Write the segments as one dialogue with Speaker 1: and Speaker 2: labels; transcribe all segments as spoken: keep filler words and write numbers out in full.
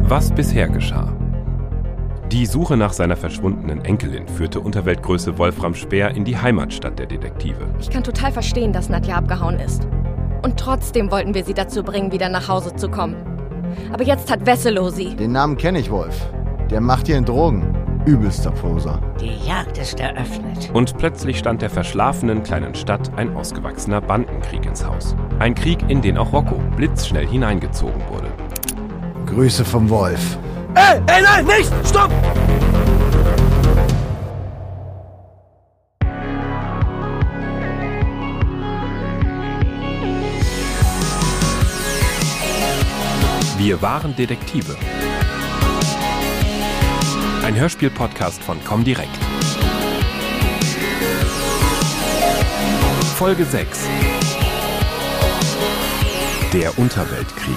Speaker 1: Was bisher geschah. Die Suche nach seiner verschwundenen Enkelin führte Unterweltgröße Wolfram Speer in die Heimatstadt der Detektive.
Speaker 2: Ich kann total verstehen, dass Nadja abgehauen ist. Und trotzdem wollten wir sie dazu bringen, wieder nach Hause zu kommen. Aber jetzt hat Wesselow sie.
Speaker 3: Den Namen kenne ich, Wolf. Der macht hier in Drogen. Übelster Poser.
Speaker 4: Die Jagd ist eröffnet.
Speaker 1: Und plötzlich stand der verschlafenen kleinen Stadt ein ausgewachsener Bandenkrieg ins Haus. Ein Krieg, in den auch Rocco blitzschnell hineingezogen wurde.
Speaker 3: Grüße vom Wolf.
Speaker 5: Ey, ey, nein, nicht! Stopp!
Speaker 1: Wir waren Detektive. Ein Hörspiel-Podcast von Comdirect. Folge sechs. Der Unterweltkrieg.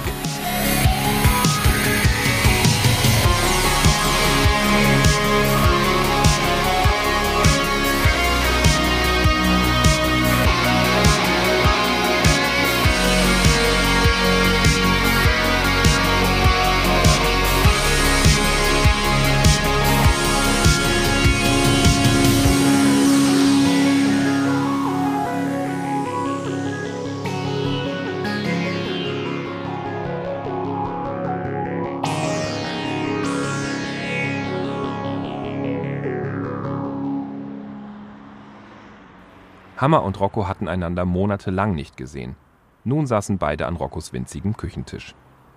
Speaker 1: Hammer und Rocco hatten einander monatelang nicht gesehen. Nun saßen beide an Roccos winzigem Küchentisch.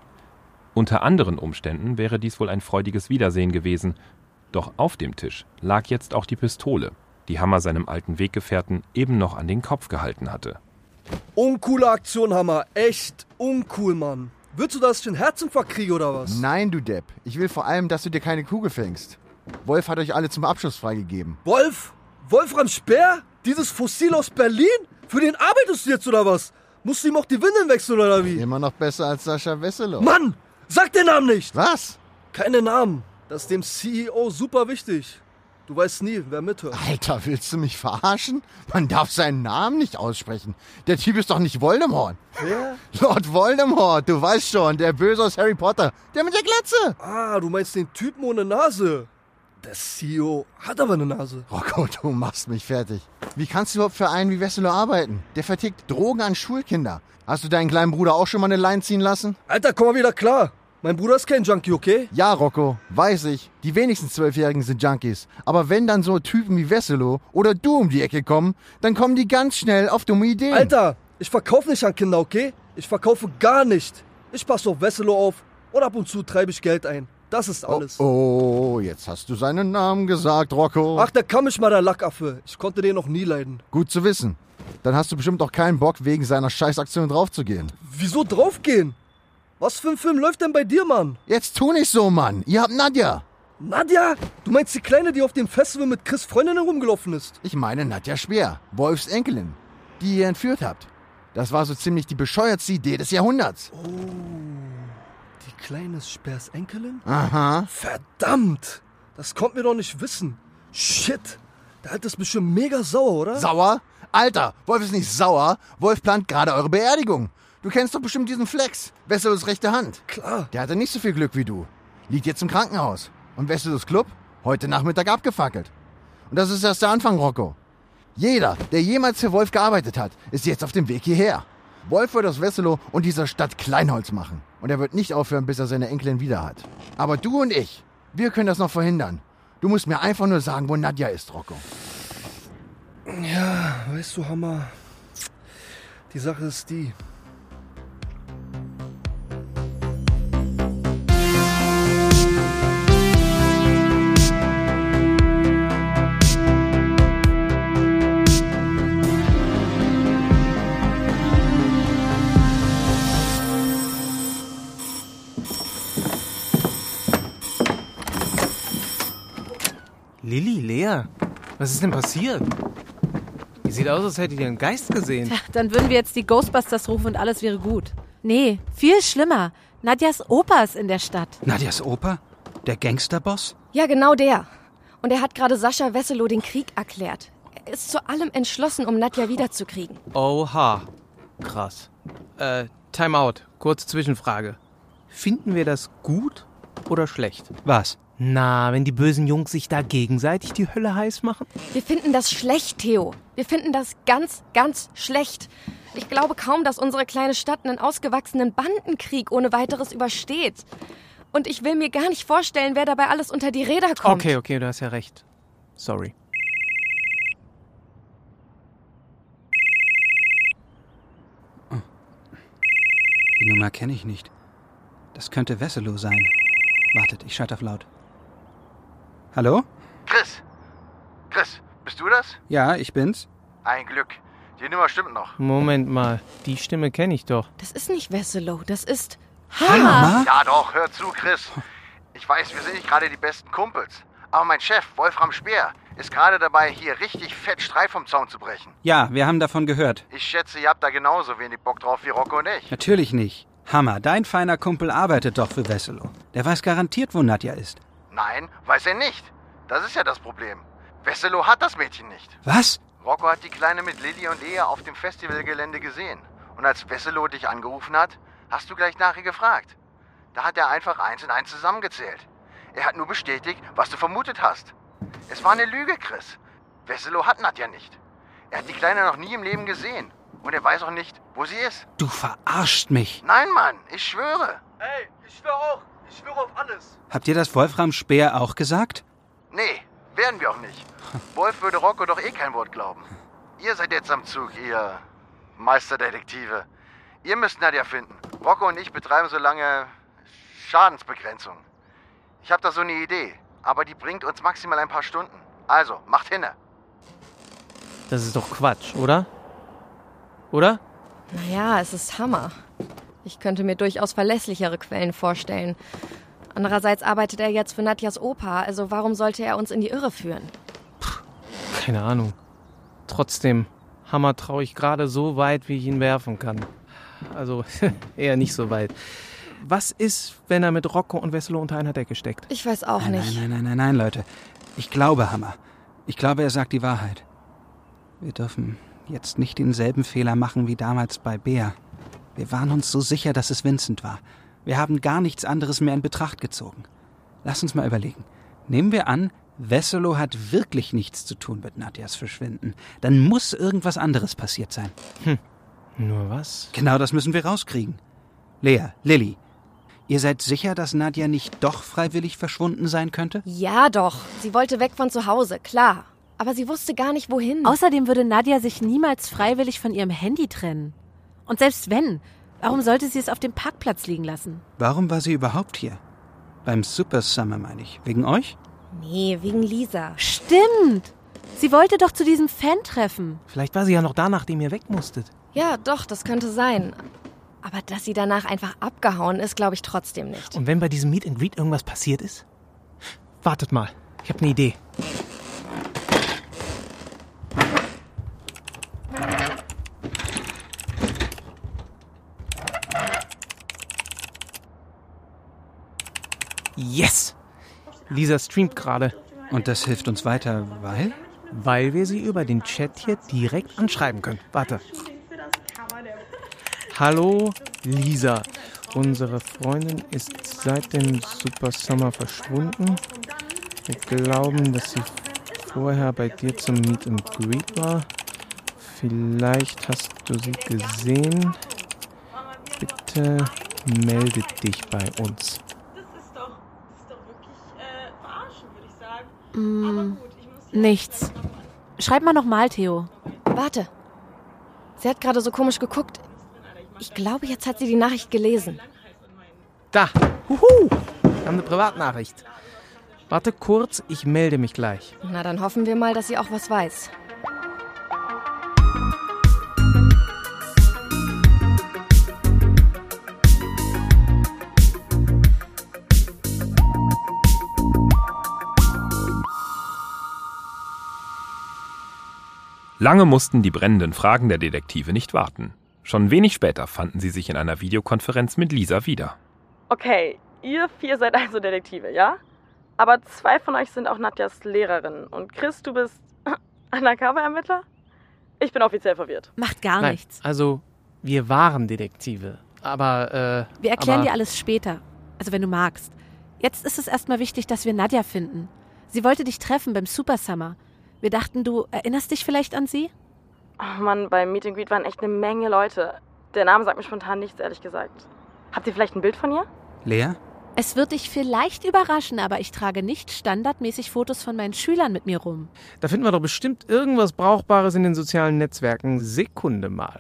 Speaker 1: Unter anderen Umständen wäre dies wohl ein freudiges Wiedersehen gewesen. Doch auf dem Tisch lag jetzt auch die Pistole, die Hammer seinem alten Weggefährten eben noch an den Kopf gehalten hatte.
Speaker 5: Uncoole Aktion, Hammer. Echt uncool, Mann. Willst du, dass ich einen Herzinfarkt kriege oder was?
Speaker 3: Nein, du Depp. Ich will vor allem, dass du dir keine Kugel fängst. Wolf hat euch alle zum Abschluss freigegeben.
Speaker 5: Wolf? Wolfram Speer? Dieses Fossil aus Berlin? Für den arbeitest du jetzt oder was? Musst du ihm auch die Windeln wechseln oder wie?
Speaker 3: Immer noch besser als Sascha Wesselow.
Speaker 5: Mann! Sag den Namen nicht!
Speaker 3: Was?
Speaker 5: Keine Namen. Das ist dem C E O super wichtig. Du weißt nie, wer mithört.
Speaker 3: Alter, willst du mich verarschen? Man darf seinen Namen nicht aussprechen. Der Typ ist doch nicht Voldemort.
Speaker 5: Wer?
Speaker 3: Lord Voldemort, du weißt schon, der Böse aus Harry Potter. Der mit der Glatze.
Speaker 5: Ah, du meinst den Typen ohne Nase. Der C E O hat aber eine Nase.
Speaker 3: Rocco, du machst mich fertig. Wie kannst du überhaupt für einen wie Wesselow arbeiten? Der vertickt Drogen an Schulkinder. Hast du deinen kleinen Bruder auch schon mal eine Line ziehen lassen?
Speaker 5: Alter, komm mal wieder klar. Mein Bruder ist kein Junkie, okay?
Speaker 3: Ja, Rocco, weiß ich. Die wenigsten Zwölfjährigen sind Junkies. Aber wenn dann so Typen wie Wesselow oder du um die Ecke kommen, dann kommen die ganz schnell auf dumme Ideen.
Speaker 5: Alter, ich verkaufe nicht an Kinder, okay? Ich verkaufe gar nicht. Ich passe auf Wesselow auf und ab und zu treibe ich Geld ein. Das ist alles.
Speaker 3: Oh, oh, jetzt hast du seinen Namen gesagt, Rocco.
Speaker 5: Ach, der kann mich mal, der Lackaffe. Ich konnte den noch nie leiden.
Speaker 3: Gut zu wissen. Dann hast du bestimmt auch keinen Bock, wegen seiner Scheißaktion draufzugehen.
Speaker 5: Wieso draufgehen? Was für ein Film läuft denn bei dir, Mann?
Speaker 3: Jetzt tu nicht so, Mann. Ihr habt Nadja.
Speaker 5: Nadja? Du meinst die Kleine, die auf dem Festival mit Chris' Freundin herumgelaufen ist?
Speaker 3: Ich meine Nadja Speer, Wolfs Enkelin, die ihr entführt habt. Das war so ziemlich die bescheuertste Idee des Jahrhunderts.
Speaker 5: Oh, die Kleine ist Speers Enkelin?
Speaker 3: Aha.
Speaker 5: Verdammt, das kommt mir doch nicht wissen. Shit, der Alte ist bestimmt mega sauer, oder?
Speaker 3: Sauer? Alter, Wolf ist nicht sauer. Wolf plant gerade eure Beerdigung. Du kennst doch bestimmt diesen Flex, Wesselows rechte Hand.
Speaker 5: Klar.
Speaker 3: Der hatte nicht so viel Glück wie du. Liegt jetzt im Krankenhaus. Und Wesselows Club? Heute Nachmittag abgefackelt. Und das ist erst der Anfang, Rocco. Jeder, der jemals für Wolf gearbeitet hat, ist jetzt auf dem Weg hierher. Wolf wird aus Wesselow und dieser Stadt Kleinholz machen. Und er wird nicht aufhören, bis er seine Enkelin wieder hat. Aber du und ich, wir können das noch verhindern. Du musst mir einfach nur sagen, wo Nadja ist, Rocco.
Speaker 5: Ja, weißt du, Hammer, die Sache ist die...
Speaker 6: Lilly, Lea, was ist denn passiert? Ihr sieht aus, als hättet ihr einen Geist gesehen.
Speaker 7: Tja, dann würden wir jetzt die Ghostbusters rufen und alles wäre gut. Nee, viel schlimmer. Nadjas Opa ist in der Stadt.
Speaker 8: Nadjas Opa? Der Gangsterboss?
Speaker 2: Ja, genau der. Und er hat gerade Sascha Wesselow den Krieg erklärt. Er ist zu allem entschlossen, um Nadja wiederzukriegen.
Speaker 6: Oha, krass. Äh, Time out, kurze Zwischenfrage. Finden wir das gut, oder schlecht?
Speaker 8: Was?
Speaker 6: Na, wenn die bösen Jungs sich da gegenseitig die Hölle heiß machen?
Speaker 2: Wir finden das schlecht, Theo. Wir finden das ganz, ganz schlecht. Ich glaube kaum, dass unsere kleine Stadt einen ausgewachsenen Bandenkrieg ohne weiteres übersteht. Und ich will mir gar nicht vorstellen, wer dabei alles unter die Räder kommt.
Speaker 6: Okay, okay, du hast ja recht. Sorry.
Speaker 8: Oh. Die Nummer kenne ich nicht. Das könnte Wesselow sein. Wartet, ich schalte auf laut. Hallo?
Speaker 3: Chris! Chris, bist du das?
Speaker 8: Ja, ich bin's.
Speaker 3: Ein Glück. Die Nummer stimmt noch.
Speaker 6: Moment mal, die Stimme kenne ich doch.
Speaker 2: Das ist nicht Wesselow, das ist
Speaker 8: Hammer!
Speaker 3: Ja doch, hör zu, Chris. Ich weiß, wir sind nicht gerade die besten Kumpels. Aber mein Chef, Wolfram Speer, ist gerade dabei, hier richtig fett Streit vom Zaun zu brechen.
Speaker 8: Ja, wir haben davon gehört.
Speaker 3: Ich schätze, ihr habt da genauso wenig Bock drauf wie Rocco und ich.
Speaker 8: Natürlich nicht. Hammer, dein feiner Kumpel arbeitet doch für Wesselow. Der weiß garantiert, wo Nadja ist.
Speaker 3: Nein, weiß er nicht. Das ist ja das Problem. Wesselow hat das Mädchen nicht.
Speaker 8: Was?
Speaker 3: Rocco hat die Kleine mit Lilly und Lea auf dem Festivalgelände gesehen. Und als Wesselow dich angerufen hat, hast du gleich nach ihr gefragt. Da hat er einfach eins und eins zusammengezählt. Er hat nur bestätigt, was du vermutet hast. Es war eine Lüge, Chris. Wesselow hat Nadja nicht. Er hat die Kleine noch nie im Leben gesehen. Und er weiß auch nicht, wo sie ist.
Speaker 8: Du verarschst mich.
Speaker 3: Nein, Mann, ich schwöre.
Speaker 5: Ey, ich schwöre auch. Ich schwöre auf alles.
Speaker 8: Habt ihr das Wolfram Speer auch gesagt?
Speaker 3: Nee, werden wir auch nicht. Wolf würde Rocco doch eh kein Wort glauben. Ihr seid jetzt am Zug, ihr Meisterdetektive. Ihr müsst Nadja finden. Rocco und ich betreiben so lange Schadensbegrenzung. Ich habe da so eine Idee, aber die bringt uns maximal ein paar Stunden. Also, macht hinne.
Speaker 6: Das ist doch Quatsch, oder? Oder?
Speaker 2: Naja, es ist Hammer. Ich könnte mir durchaus verlässlichere Quellen vorstellen. Andererseits arbeitet er jetzt für Nadjas Opa, also warum sollte er uns in die Irre führen?
Speaker 6: Keine Ahnung. Trotzdem, Hammer traue ich gerade so weit, wie ich ihn werfen kann. Also, eher nicht so weit. Was ist, wenn er mit Rocco und Wesselow unter einer Decke steckt?
Speaker 2: Ich weiß auch
Speaker 8: nein,
Speaker 2: nicht.
Speaker 8: Nein, nein, nein, nein, nein, Leute. Ich glaube Hammer. Ich glaube, er sagt die Wahrheit. Wir dürfen jetzt nicht denselben Fehler machen wie damals bei Bea. Wir waren uns so sicher, dass es Vincent war. Wir haben gar nichts anderes mehr in Betracht gezogen. Lass uns mal überlegen. Nehmen wir an, Wesselow hat wirklich nichts zu tun mit Nadjas Verschwinden. Dann muss irgendwas anderes passiert sein.
Speaker 6: Hm. Nur was?
Speaker 8: Genau das müssen wir rauskriegen. Lea, Lilly, ihr seid sicher, dass Nadja nicht doch freiwillig verschwunden sein könnte?
Speaker 2: Ja doch, sie wollte weg von zu Hause, klar. Aber sie wusste gar nicht, wohin.
Speaker 7: Außerdem würde Nadja sich niemals freiwillig von ihrem Handy trennen. Und selbst wenn, warum sollte sie es auf dem Parkplatz liegen lassen?
Speaker 8: Warum war sie überhaupt hier? Beim Super Summer, meine ich. Wegen euch?
Speaker 2: Nee, wegen Lisa.
Speaker 7: Stimmt! Sie wollte doch zu diesem Fan-Treffen.
Speaker 6: Vielleicht war sie ja noch da, nachdem ihr weg musstet.
Speaker 2: Ja, doch, das könnte sein. Aber dass sie danach einfach abgehauen ist, glaube ich trotzdem nicht.
Speaker 6: Und wenn bei diesem Meet and Greet irgendwas passiert ist? Wartet mal, ich habe eine Idee. Yes! Lisa streamt gerade.
Speaker 8: Und das hilft uns weiter, weil?
Speaker 6: Weil wir sie über den Chat hier direkt anschreiben können. Warte. Hallo Lisa, unsere Freundin ist seit dem Super Summer verschwunden. Wir glauben, dass sie vorher bei dir zum Meet and Greet war. Vielleicht hast du sie gesehen. Bitte melde dich bei uns.
Speaker 7: Mm, nichts. Schreib mal nochmal, Theo.
Speaker 2: Warte. Sie hat gerade so komisch geguckt. Ich glaube, jetzt hat sie die Nachricht gelesen.
Speaker 6: Da. Huhu. Wir haben eine Privatnachricht. Warte kurz, ich melde mich gleich.
Speaker 2: Na, dann hoffen wir mal, dass sie auch was weiß.
Speaker 1: Lange mussten die brennenden Fragen der Detektive nicht warten. Schon wenig später fanden sie sich in einer Videokonferenz mit Lisa wieder.
Speaker 9: Okay, ihr vier seid also Detektive, ja? Aber zwei von euch sind auch Nadjas Lehrerin. Und Chris, du bist Undercover-Ermittler? Ich bin offiziell verwirrt.
Speaker 7: Macht gar
Speaker 6: Nein,
Speaker 7: nichts.
Speaker 6: Also, wir waren Detektive. Aber, äh...
Speaker 7: Wir erklären
Speaker 6: aber
Speaker 7: dir alles später. Also, wenn du magst. Jetzt ist es erstmal wichtig, dass wir Nadja finden. Sie wollte dich treffen beim Super Summer. Wir dachten, du erinnerst dich vielleicht an sie?
Speaker 9: Oh Mann, beim Meet and Greet waren echt eine Menge Leute. Der Name sagt mir spontan nichts, ehrlich gesagt. Habt ihr vielleicht ein Bild von ihr?
Speaker 8: Lea?
Speaker 7: Es wird dich vielleicht überraschen, aber ich trage nicht standardmäßig Fotos von meinen Schülern mit mir rum.
Speaker 6: Da finden wir doch bestimmt irgendwas Brauchbares in den sozialen Netzwerken. Sekunde mal.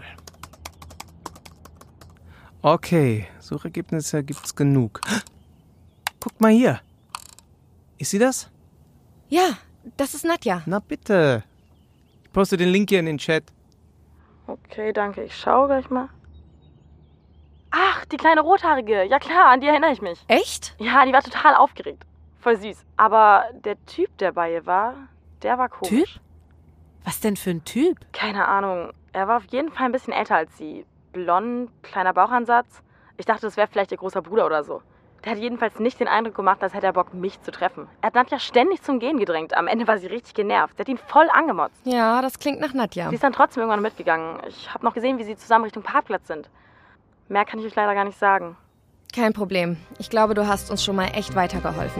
Speaker 6: Okay, Suchergebnisse gibt's genug. Guck mal hier. Ist sie das?
Speaker 2: Ja, das ist Nadja.
Speaker 6: Na bitte. Ich poste den Link hier in den Chat.
Speaker 9: Okay, danke. Ich schaue gleich mal. Ach, die kleine Rothaarige. Ja klar, an die erinnere ich mich.
Speaker 2: Echt?
Speaker 9: Ja, die war total aufgeregt. Voll süß. Aber der Typ, der bei ihr war, der war komisch.
Speaker 7: Typ? Was denn für ein Typ?
Speaker 9: Keine Ahnung. Er war auf jeden Fall ein bisschen älter als sie. Blond, kleiner Bauchansatz. Ich dachte, das wäre vielleicht ihr großer Bruder oder so. Der hat jedenfalls nicht den Eindruck gemacht, als hätte er Bock, mich zu treffen. Er hat Nadja ständig zum Gehen gedrängt. Am Ende war sie richtig genervt. Sie hat ihn voll angemotzt.
Speaker 2: Ja, das klingt nach Nadja.
Speaker 9: Sie ist dann trotzdem irgendwann mitgegangen. Ich habe noch gesehen, wie sie zusammen Richtung Parkplatz sind. Mehr kann ich euch leider gar nicht sagen.
Speaker 2: Kein Problem. Ich glaube, du hast uns schon mal echt weitergeholfen.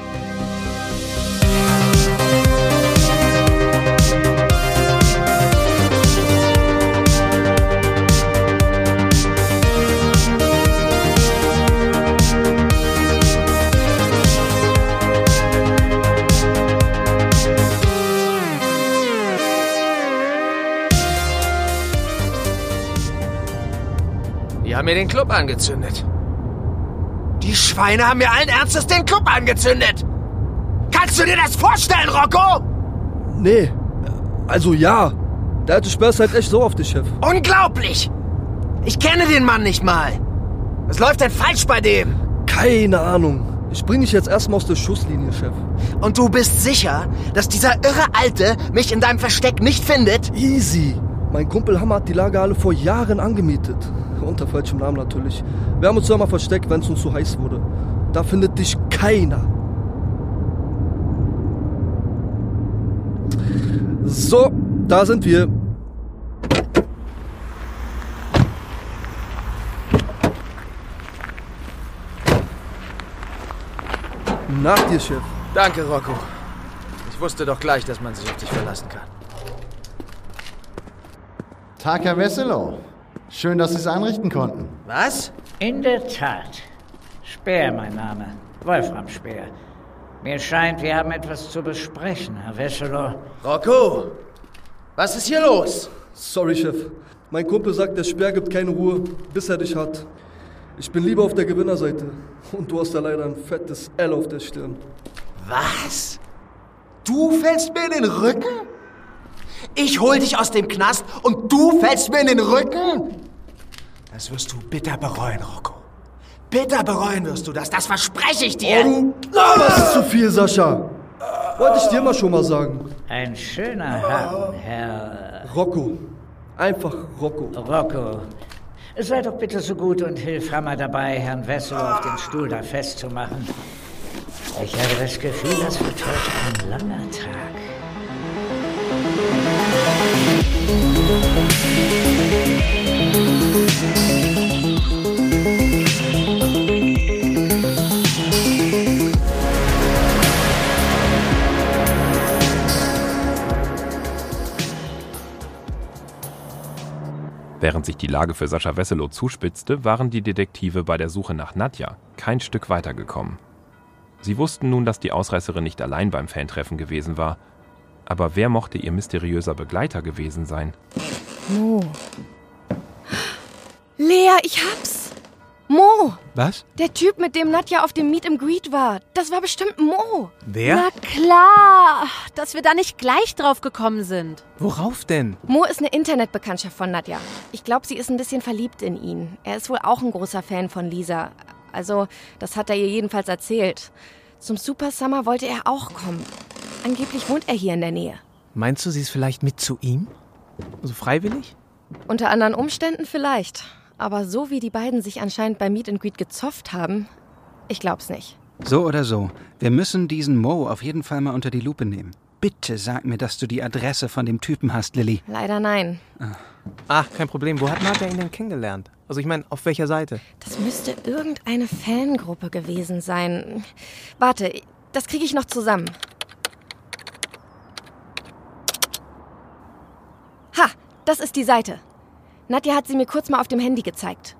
Speaker 10: Die haben mir den Club angezündet. Die Schweine haben mir allen Ernstes den Club angezündet. Kannst du dir das vorstellen, Rocco?
Speaker 5: Nee, also ja. Der alte Sperr ist halt echt so auf dich, Chef.
Speaker 10: Unglaublich! Ich kenne den Mann nicht mal. Was läuft denn falsch bei dem?
Speaker 5: Keine Ahnung. Ich bring dich jetzt erstmal aus der Schusslinie, Chef.
Speaker 10: Und du bist sicher, dass dieser irre Alte mich in deinem Versteck nicht findet?
Speaker 5: Easy. Mein Kumpel Hammer hat die Lagerhalle vor Jahren angemietet. Unter falschem Namen natürlich. Wir haben uns ja mal versteckt, wenn es uns zu heiß wurde. Da findet dich keiner. So, da sind wir. Nach dir, Chef.
Speaker 10: Danke, Rocco. Ich wusste doch gleich, dass man sich auf dich verlassen kann.
Speaker 3: Tag, Herr Wesselow. Schön, dass Sie es einrichten konnten.
Speaker 10: Was?
Speaker 4: In der Tat. Speer, mein Name. Wolfram Speer. Mir scheint, wir haben etwas zu besprechen, Herr Wesselow.
Speaker 10: Rocco, was ist hier los?
Speaker 5: Sorry, Chef. Mein Kumpel sagt, der Speer gibt keine Ruhe, bis er dich hat. Ich bin lieber auf der Gewinnerseite. Und du hast da leider ein fettes L auf der Stirn.
Speaker 10: Was? Du fällst mir in den Rücken? Ich hol dich aus dem Knast und du fällst mir in den Rücken? Das wirst du bitter bereuen, Rocco. Bitter bereuen wirst du das, das verspreche ich dir.
Speaker 5: Oh, das ist zu viel, Sascha. Wollte ich dir mal schon mal sagen.
Speaker 4: Ein schöner Haken, Herr...
Speaker 5: Rocco. Einfach Rocco.
Speaker 4: Rocco. Sei doch bitte so gut und hilf Hammer dabei, Herrn Wesselow auf den Stuhl da festzumachen. Ich habe das Gefühl, das wird heute ein langer Tag.
Speaker 1: Während sich die Lage für Sascha Wesselow zuspitzte, waren die Detektive bei der Suche nach Nadja kein Stück weitergekommen. Sie wussten nun, dass die Ausreißerin nicht allein beim Fantreffen gewesen war. Aber wer mochte ihr mysteriöser Begleiter gewesen sein?
Speaker 2: Mo. Lea, ich hab's. Mo.
Speaker 6: Was?
Speaker 2: Der Typ, mit dem Nadja auf dem Meet and Greet war. Das war bestimmt Mo.
Speaker 6: Wer?
Speaker 7: Na klar, dass wir da nicht gleich drauf gekommen sind.
Speaker 6: Worauf denn?
Speaker 2: Mo ist eine Internetbekanntschaft von Nadja. Ich glaube, sie ist ein bisschen verliebt in ihn. Er ist wohl auch ein großer Fan von Lisa. Also, das hat er ihr jedenfalls erzählt. Zum Super Summer wollte er auch kommen. Angeblich wohnt er hier in der Nähe.
Speaker 6: Meinst du, sie ist vielleicht mit zu ihm? Also freiwillig?
Speaker 2: Unter anderen Umständen vielleicht. Aber so wie die beiden sich anscheinend beim Meet and Greet gezofft haben, ich glaub's nicht.
Speaker 8: So oder so, wir müssen diesen Mo auf jeden Fall mal unter die Lupe nehmen. bitte sag mir, dass du die Adresse von dem Typen hast, Lilly.
Speaker 2: Leider nein.
Speaker 6: Ach, kein Problem. Wo hat Nadja ihn denn kennengelernt? Also ich meine, auf welcher Seite?
Speaker 2: Das müsste irgendeine Fangruppe gewesen sein. Warte, das kriege ich noch zusammen. Ha, das ist die Seite. Nadja hat sie mir kurz mal auf dem Handy gezeigt.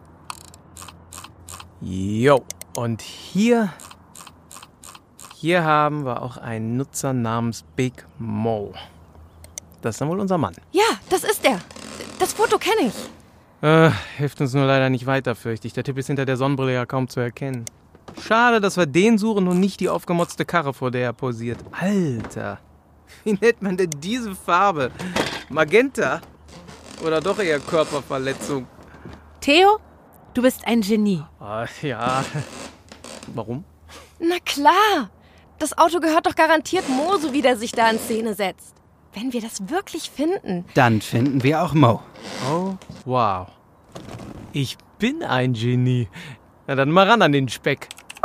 Speaker 6: Jo, und hier... Hier haben wir auch einen Nutzer namens Big Mo. Das ist dann wohl unser Mann.
Speaker 2: Ja, das ist er. Das Foto kenne ich.
Speaker 6: Äh, hilft uns nur leider nicht weiter, fürchte ich. Der Typ ist hinter der Sonnenbrille ja kaum zu erkennen. Schade, dass wir den suchen und nicht die aufgemotzte Karre, vor der er posiert. Alter, wie nennt man denn diese Farbe? Magenta? Oder doch eher Körperverletzung?
Speaker 7: Theo, du bist ein Genie.
Speaker 6: Ah, ja. Warum?
Speaker 2: Na klar. Das Auto gehört doch garantiert Mo, so wie der sich da in Szene setzt. Wenn wir das wirklich finden.
Speaker 8: Dann finden wir auch Mo.
Speaker 6: Oh, wow. Ich bin ein Genie. Na dann mal ran an den Speck.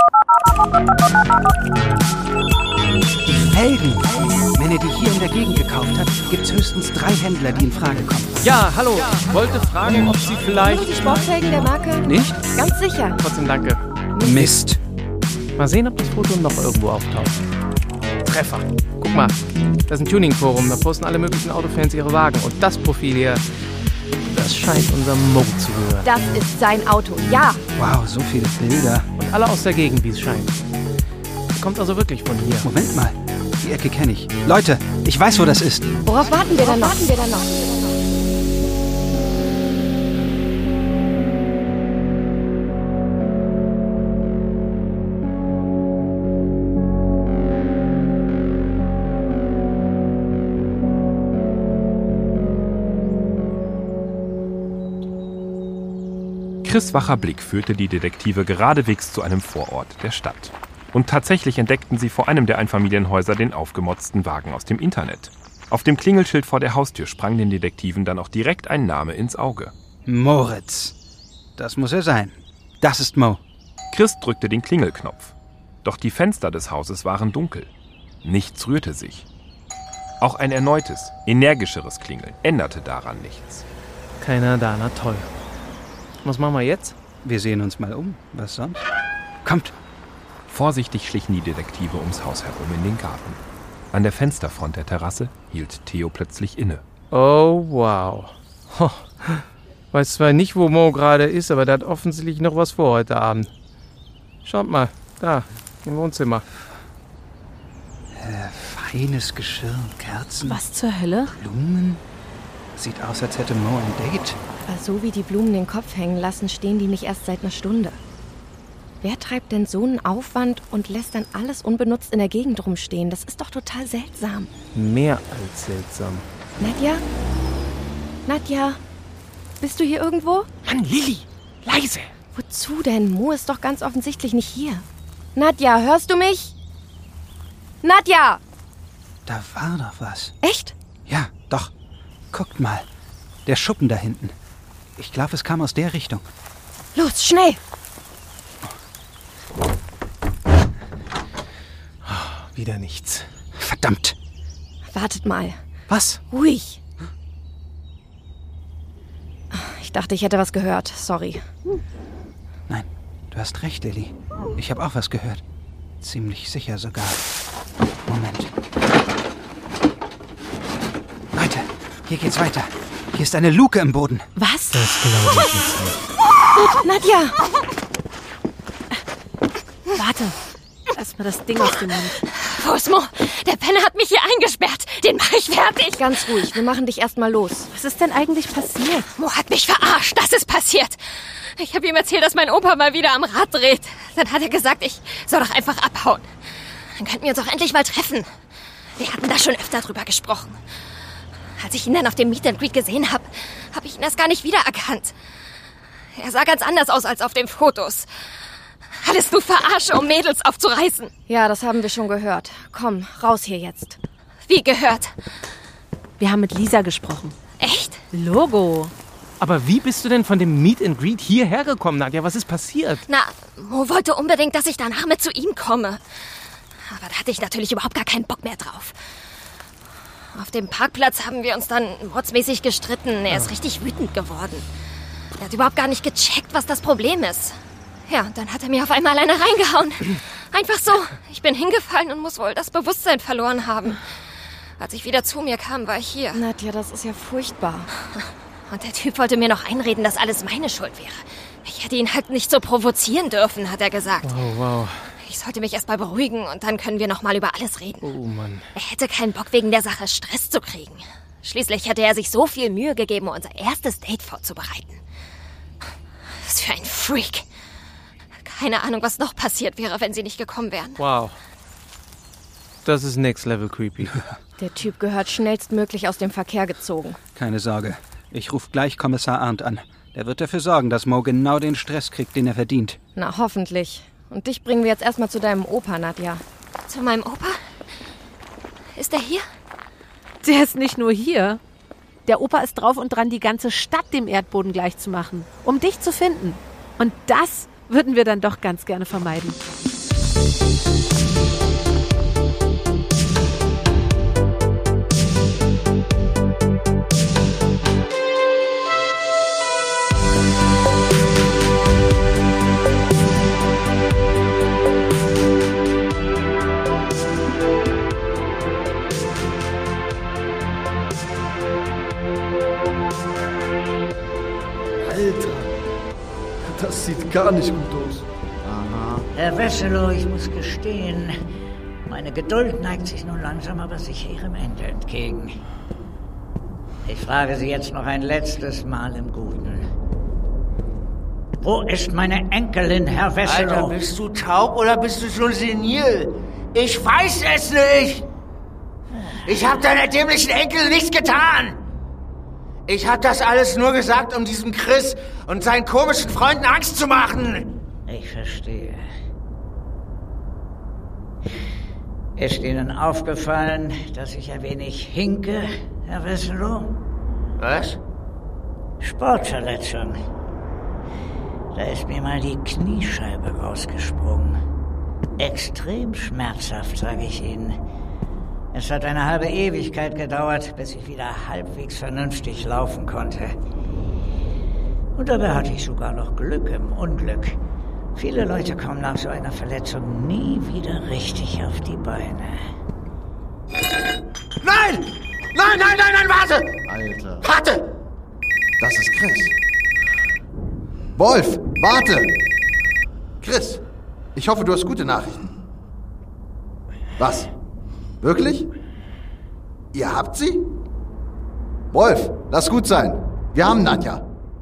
Speaker 8: Die Felgen. Wenn er die hier in der Gegend gekauft hat, gibt's höchstens drei Händler, die in Frage kommen.
Speaker 6: Ja, hallo. Ich wollte fragen, ob Sie vielleicht...
Speaker 2: Die Sportfelgen der Marke?
Speaker 8: Nicht?
Speaker 2: Ganz sicher.
Speaker 6: Trotzdem danke.
Speaker 8: Mist.
Speaker 6: Mal sehen, ob das Foto noch irgendwo auftaucht. Treffer. Guck mal, das ist ein Tuning-Forum. Da posten alle möglichen Autofans ihre Wagen. Und das Profil hier, das scheint unserem Mo zu gehören.
Speaker 2: Das ist sein Auto, ja.
Speaker 8: Wow, so viele Bilder.
Speaker 6: Und alle aus der Gegend, wie es scheint. Er kommt also wirklich von hier.
Speaker 8: Moment mal, die Ecke kenne ich. Leute, ich weiß, wo das ist.
Speaker 2: Worauf warten wir dann noch? Warten wir dann noch?
Speaker 1: Chris' wacher Blick führte die Detektive geradewegs zu einem Vorort der Stadt. Und tatsächlich entdeckten sie vor einem der Einfamilienhäuser den aufgemotzten Wagen aus dem Internet. Auf dem Klingelschild vor der Haustür sprang den Detektiven dann auch direkt ein Name ins Auge.
Speaker 8: Moritz. Das muss er sein. Das ist Mo.
Speaker 1: Chris drückte den Klingelknopf. Doch die Fenster des Hauses waren dunkel. Nichts rührte sich. Auch ein erneutes, energischeres Klingeln änderte daran nichts.
Speaker 6: Keiner da, na toll. Was machen wir jetzt?
Speaker 8: Wir sehen uns mal um. Was sonst? Kommt!
Speaker 1: Vorsichtig schlichen die Detektive ums Haus herum in den Garten. An der Fensterfront der Terrasse hielt Theo plötzlich inne.
Speaker 6: Oh, wow. Ho. Weiß zwar nicht, wo Mo gerade ist, aber der hat offensichtlich noch was vor heute Abend. Schaut mal, da, im Wohnzimmer.
Speaker 8: Äh, feines Geschirr und Kerzen.
Speaker 7: Was zur Hölle?
Speaker 8: Blumen. Sieht aus, als hätte Mo ein Date.
Speaker 2: Aber so wie die Blumen den Kopf hängen lassen, stehen die nicht erst seit einer Stunde. Wer treibt denn so einen Aufwand und lässt dann alles unbenutzt in der Gegend rumstehen? Das ist doch total seltsam.
Speaker 6: Mehr als seltsam.
Speaker 2: Nadja? Nadja? Bist du hier irgendwo?
Speaker 6: Mann, Lilly! Leise!
Speaker 2: Wozu denn? Mo ist doch ganz offensichtlich nicht hier. Nadja, hörst du mich? Nadja!
Speaker 8: Da war doch was.
Speaker 2: Echt?
Speaker 8: Ja, doch. Guckt mal. Der Schuppen da hinten. Ich glaube, es kam aus der Richtung.
Speaker 2: Los, schnell!
Speaker 6: Oh, wieder nichts.
Speaker 8: Verdammt!
Speaker 2: Wartet mal.
Speaker 6: Was?
Speaker 2: Ruhig. Ich dachte, ich hätte was gehört. Sorry.
Speaker 8: Nein, du hast recht, Ellie. Ich habe auch was gehört. Ziemlich sicher sogar. Moment. Leute, hier geht's weiter. Hier ist eine Luke im Boden.
Speaker 7: Was?
Speaker 6: Das glaube ich nicht.
Speaker 2: Nadja!
Speaker 7: Warte. Lass mal das Ding aus dem Mund.
Speaker 2: Wo ist Mo? Der Penner hat mich hier eingesperrt. Den mache ich fertig. Ganz ruhig, wir machen dich erstmal los.
Speaker 7: Was ist denn eigentlich passiert?
Speaker 2: Mo hat mich verarscht. Das ist passiert. Ich habe ihm erzählt, dass mein Opa mal wieder am Rad dreht. Dann hat er gesagt, ich soll doch einfach abhauen. Dann könnten wir uns auch endlich mal treffen. Wir hatten da schon öfter drüber gesprochen. Als ich ihn dann auf dem Meet and Greet gesehen habe, habe ich ihn erst gar nicht wiedererkannt. Er sah ganz anders aus als auf den Fotos. Alles nur Verarsche, um Mädels aufzureißen. Ja, das haben wir schon gehört. Komm, raus hier jetzt. Wie gehört?
Speaker 7: Wir haben mit Lisa gesprochen.
Speaker 2: Echt?
Speaker 7: Logo.
Speaker 6: Aber wie bist du denn von dem Meet and Greet hierher gekommen, Nadja? Was ist passiert?
Speaker 2: Na, Mo wollte unbedingt, dass ich danach mit zu ihm komme. Aber da hatte ich natürlich überhaupt gar keinen Bock mehr drauf. Auf dem Parkplatz haben wir uns dann mordsmäßig gestritten. Er ist richtig wütend geworden. Er hat überhaupt gar nicht gecheckt, was das Problem ist. Ja, und dann hat er mir auf einmal eine reingehauen. Einfach so. Ich bin hingefallen und muss wohl das Bewusstsein verloren haben. Als ich wieder zu mir kam, war ich hier.
Speaker 7: Nadja, das ist ja furchtbar.
Speaker 2: Und der Typ wollte mir noch einreden, dass alles meine Schuld wäre. Ich hätte ihn halt nicht so provozieren dürfen, hat er gesagt.
Speaker 6: Wow, wow.
Speaker 2: Ich sollte mich erst mal beruhigen und dann können wir noch mal über alles reden.
Speaker 6: Oh, Mann.
Speaker 2: Er hätte keinen Bock, wegen der Sache Stress zu kriegen. Schließlich hätte er sich so viel Mühe gegeben, unser erstes Date vorzubereiten. Was für ein Freak. Keine Ahnung, was noch passiert wäre, wenn sie nicht gekommen wären.
Speaker 6: Wow. Das ist next level creepy.
Speaker 2: Der Typ gehört schnellstmöglich aus dem Verkehr gezogen.
Speaker 8: Keine Sorge. Ich rufe gleich Kommissar Arndt an. Der wird dafür sorgen, dass Mo genau den Stress kriegt, den er verdient.
Speaker 2: Na, hoffentlich. Und dich bringen wir jetzt erstmal zu deinem Opa, Nadja. Zu meinem Opa? Ist er hier?
Speaker 7: Der ist nicht nur hier. Der Opa ist drauf und dran, die ganze Stadt dem Erdboden gleichzumachen, um dich zu finden. Und das würden wir dann doch ganz gerne vermeiden.
Speaker 5: Das sieht gar nicht gut aus.
Speaker 4: Aha. Herr Wesselow, ich muss gestehen, meine Geduld neigt sich nun langsam aber sicher ihrem Ende entgegen. Ich frage Sie jetzt noch ein letztes Mal im Guten. Wo ist meine Enkelin, Herr Wesselow?
Speaker 10: Alter, bist du taub oder bist du schon senil? Ich weiß es nicht! Ich habe deiner dämlichen Enkel nichts getan! Ich hab das alles nur gesagt, um diesem Chris und seinen komischen Freunden Angst zu machen.
Speaker 4: Ich verstehe. Ist Ihnen aufgefallen, dass ich ein wenig hinke, Herr Wesselow?
Speaker 10: Was?
Speaker 4: Sportverletzung. Da ist mir mal die Kniescheibe rausgesprungen. Extrem schmerzhaft, sage ich Ihnen. Es hat eine halbe Ewigkeit gedauert, bis ich wieder halbwegs vernünftig laufen konnte. Und dabei hatte ich sogar noch Glück im Unglück. Viele Leute kommen nach so einer Verletzung nie wieder richtig auf die Beine.
Speaker 10: Nein! Nein, nein, nein, nein, warte!
Speaker 3: Alter.
Speaker 10: Warte!
Speaker 3: Das ist Chris. Wolf, warte! Chris, ich hoffe, du hast gute Nachrichten. Was? Wirklich? Ihr habt sie? Wolf, lass gut sein. Wir haben Nadja.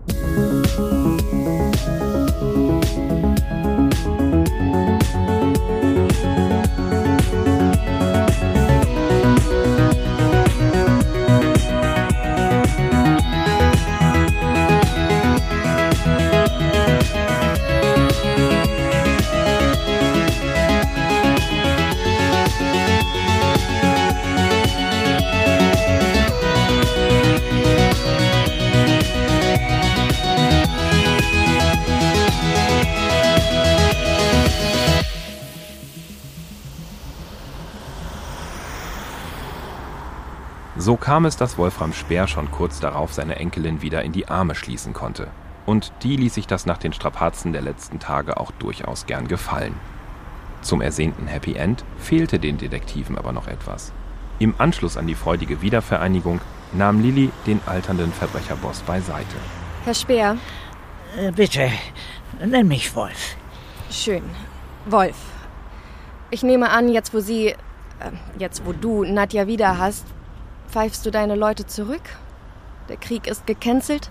Speaker 1: So kam es, dass Wolfram Speer schon kurz darauf seine Enkelin wieder in die Arme schließen konnte. Und die ließ sich das nach den Strapazen der letzten Tage auch durchaus gern gefallen. Zum ersehnten Happy End fehlte den Detektiven aber noch etwas. Im Anschluss an die freudige Wiedervereinigung nahm Lilly den alternden Verbrecherboss beiseite.
Speaker 2: Herr Speer.
Speaker 4: Äh, bitte, nenn mich Wolf.
Speaker 2: Schön. Wolf. Ich nehme an, jetzt wo Sie, äh, jetzt wo du Nadja wieder hast, pfeifst du deine Leute zurück? Der Krieg ist gecancelt?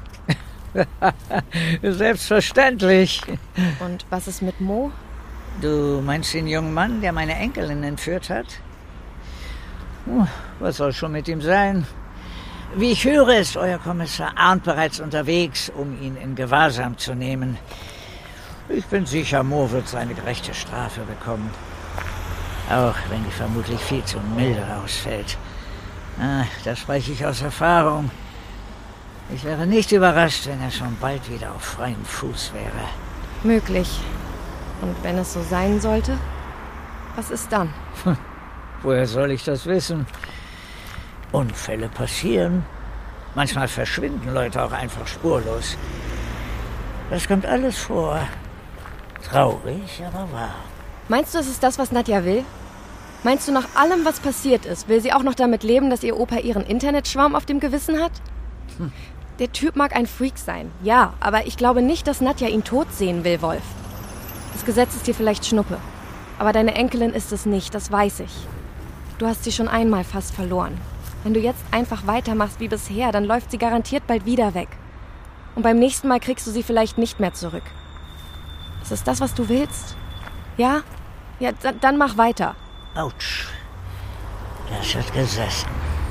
Speaker 4: Selbstverständlich.
Speaker 2: Und was ist mit Mo?
Speaker 4: Du meinst den jungen Mann, der meine Enkelin entführt hat? Hm, was soll schon mit ihm sein? Wie ich höre, ist euer Kommissar Arndt bereits unterwegs, um ihn in Gewahrsam zu nehmen. Ich bin sicher, Mo wird seine gerechte Strafe bekommen. Auch wenn die vermutlich viel zu milde ausfällt. Ah, das spreche ich aus Erfahrung. Ich wäre nicht überrascht, wenn er schon bald wieder auf freiem Fuß wäre.
Speaker 2: Möglich. Und wenn es so sein sollte, was ist dann?
Speaker 4: Woher soll ich das wissen? Unfälle passieren. Manchmal verschwinden Leute auch einfach spurlos. Das kommt alles vor. Traurig, aber wahr.
Speaker 2: Meinst du, es ist das, was Nadja will? Meinst du, nach allem, was passiert ist, will sie auch noch damit leben, dass ihr Opa ihren Internetschwarm auf dem Gewissen hat? Hm. Der Typ mag ein Freak sein, ja, aber ich glaube nicht, dass Nadja ihn tot sehen will, Wolf. Das Gesetz ist dir vielleicht Schnuppe. Aber deine Enkelin ist es nicht, das weiß ich. Du hast sie schon einmal fast verloren. Wenn du jetzt einfach weitermachst wie bisher, dann läuft sie garantiert bald wieder weg. Und beim nächsten Mal kriegst du sie vielleicht nicht mehr zurück. Ist es das, was du willst? Ja? Ja, d- dann mach weiter.
Speaker 4: Autsch. Das hat gesessen.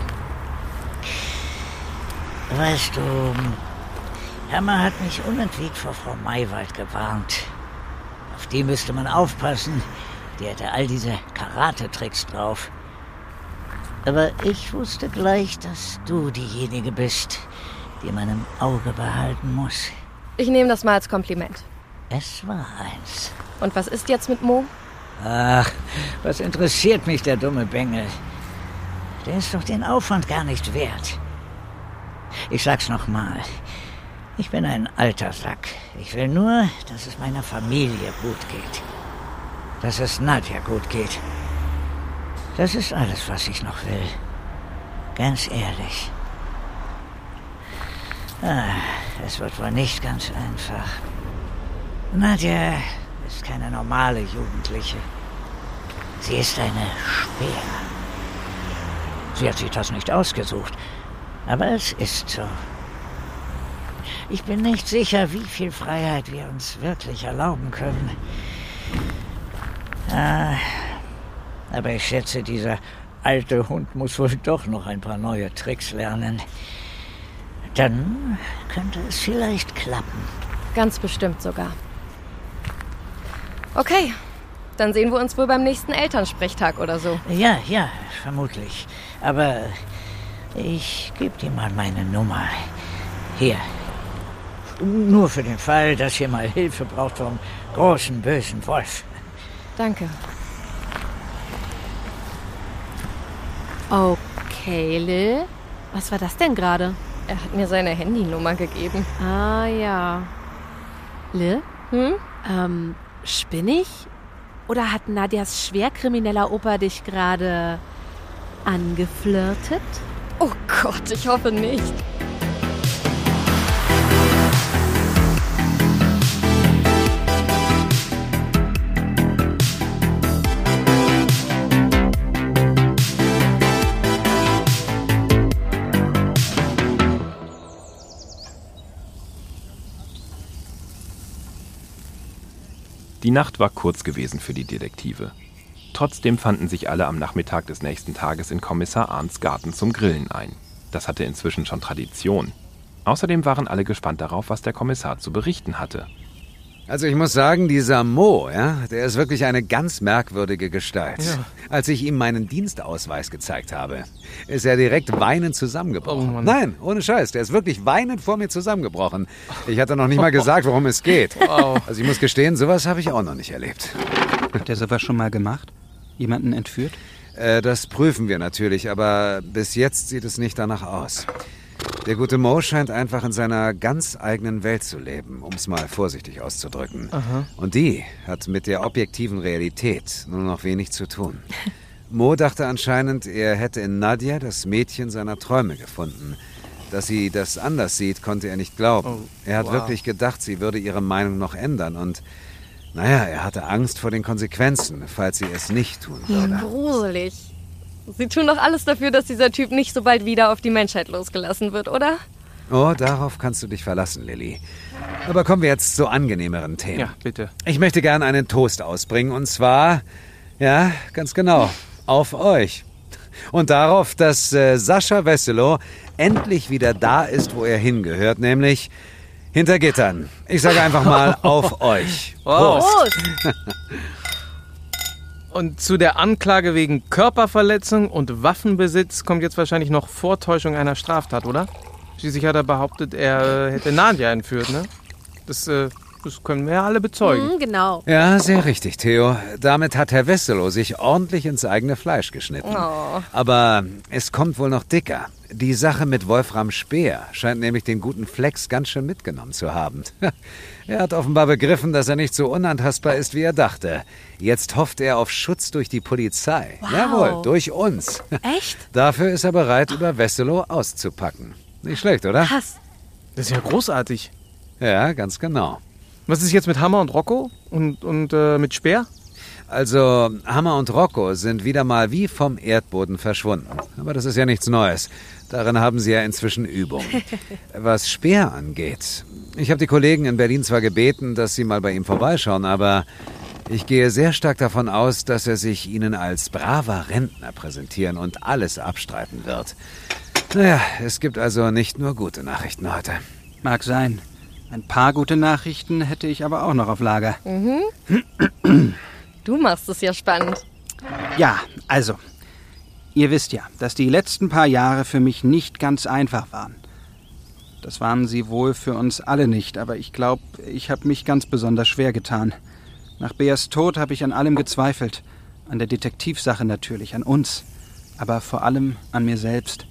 Speaker 4: Weißt du, Hammer hat mich unentwegt vor Frau Maywald gewarnt. Auf die müsste man aufpassen. Die hätte all diese Karate-Tricks drauf. Aber ich wusste gleich, dass du diejenige bist, die man im Auge behalten muss.
Speaker 2: Ich nehme das mal als Kompliment.
Speaker 4: Es war eins.
Speaker 2: Und was ist jetzt mit Mo?
Speaker 4: Ach, was interessiert mich der dumme Bengel? Der ist doch den Aufwand gar nicht wert. Ich sag's nochmal. Ich bin ein alter Sack. Ich will nur, dass es meiner Familie gut geht. Dass es Nadja gut geht. Das ist alles, was ich noch will. Ganz ehrlich. Ah, es wird wohl nicht ganz einfach. Nadja ist keine normale Jugendliche. Sie ist eine Speer. Sie hat sich das nicht ausgesucht. Aber es ist so. Ich bin nicht sicher, wie viel Freiheit wir uns wirklich erlauben können. Ah, aber ich schätze, dieser alte Hund muss wohl doch noch ein paar neue Tricks lernen. Dann könnte es vielleicht klappen.
Speaker 2: Ganz bestimmt sogar. Okay, dann sehen wir uns wohl beim nächsten Elternsprechtag oder so.
Speaker 4: Ja, ja, vermutlich. Aber ich gebe dir mal meine Nummer. Hier. Nur für den Fall, dass ihr mal Hilfe braucht vom großen, bösen Wolf.
Speaker 2: Danke.
Speaker 7: Okay, Lil. Was war das denn gerade?
Speaker 2: Er hat mir seine Handynummer gegeben.
Speaker 7: Ah, ja. Lil?
Speaker 2: Hm?
Speaker 7: Ähm, spinn ich? Oder hat Nadjas schwerkrimineller Opa dich gerade angeflirtet?
Speaker 2: Oh Gott, ich hoffe nicht.
Speaker 1: Die Nacht war kurz gewesen für die Detektive. Trotzdem fanden sich alle am Nachmittag des nächsten Tages in Kommissar Arndts Garten zum Grillen ein. Das hatte inzwischen schon Tradition. Außerdem waren alle gespannt darauf, was der Kommissar zu berichten hatte.
Speaker 11: Also ich muss sagen, dieser Mo, ja, der ist wirklich eine ganz merkwürdige Gestalt. Ja. Als ich ihm meinen Dienstausweis gezeigt habe, ist er direkt weinend zusammengebrochen. Oh, Nein, ohne Scheiß, der ist wirklich weinend vor mir zusammengebrochen. Ich hatte noch nicht mal gesagt, worum es geht. Wow. Also ich muss gestehen, sowas habe ich auch noch nicht erlebt.
Speaker 8: Hat er sowas schon mal gemacht? Jemanden entführt?
Speaker 11: Äh, das prüfen wir natürlich, aber bis jetzt sieht es nicht danach aus. Der gute Mo scheint einfach in seiner ganz eigenen Welt zu leben, um es mal vorsichtig auszudrücken. Aha. Und die hat mit der objektiven Realität nur noch wenig zu tun. Mo dachte anscheinend, er hätte in Nadja das Mädchen seiner Träume gefunden. Dass sie das anders sieht, konnte er nicht glauben. Oh, er hat wow. wirklich gedacht, sie würde ihre Meinung noch ändern und naja, er hatte Angst vor den Konsequenzen, falls sie es nicht tun würde.
Speaker 2: Gruselig. Sie tun doch alles dafür, dass dieser Typ nicht so bald wieder auf die Menschheit losgelassen wird, oder?
Speaker 11: Oh, darauf kannst du dich verlassen, Lilly. Aber kommen wir jetzt zu angenehmeren Themen.
Speaker 6: Ja, bitte.
Speaker 11: Ich möchte gerne einen Toast ausbringen und zwar, ja, ganz genau, auf euch. Und darauf, dass äh, Sascha Wesselow endlich wieder da ist, wo er hingehört, nämlich hinter Gittern. Ich sage einfach mal auf euch.
Speaker 6: Prost. Prost. Und zu der Anklage wegen Körperverletzung und Waffenbesitz kommt jetzt wahrscheinlich noch Vortäuschung einer Straftat, oder? Schließlich hat er behauptet, er hätte Nadja entführt, ne? Das äh, Das können wir ja alle bezeugen.
Speaker 7: Mhm, genau.
Speaker 11: Ja, sehr richtig, Theo. Damit hat Herr Wesselow sich ordentlich ins eigene Fleisch geschnitten.
Speaker 2: Oh.
Speaker 11: Aber es kommt wohl noch dicker. Die Sache mit Wolfram Speer scheint nämlich den guten Flex ganz schön mitgenommen zu haben. Er hat offenbar begriffen, dass er nicht so unantastbar ist, wie er dachte. Jetzt hofft er auf Schutz durch die Polizei.
Speaker 7: Wow.
Speaker 11: Jawohl, durch uns.
Speaker 7: Echt?
Speaker 11: Dafür ist er bereit, über Wesselow auszupacken. Nicht schlecht, oder?
Speaker 7: Krass.
Speaker 6: Das ist ja großartig.
Speaker 11: Ja, ganz genau.
Speaker 6: Was ist jetzt mit Hammer und Rocco? Und, und äh, mit Speer?
Speaker 11: Also, Hammer und Rocco sind wieder mal wie vom Erdboden verschwunden. Aber das ist ja nichts Neues. Darin haben sie ja inzwischen Übung. Was Speer angeht, ich habe die Kollegen in Berlin zwar gebeten, dass sie mal bei ihm vorbeischauen, aber ich gehe sehr stark davon aus, dass er sich ihnen als braver Rentner präsentieren und alles abstreiten wird. Naja, es gibt also nicht nur gute Nachrichten heute.
Speaker 8: Mag sein. Ein paar gute Nachrichten hätte ich aber auch noch auf Lager.
Speaker 2: Mhm. Du machst es ja spannend.
Speaker 8: Ja, also, ihr wisst ja, dass die letzten paar Jahre für mich nicht ganz einfach waren. Das waren sie wohl für uns alle nicht, aber ich glaube, ich habe mich ganz besonders schwer getan. Nach Beas Tod habe ich an allem gezweifelt. An der Detektivsache natürlich, an uns, aber vor allem an mir selbst.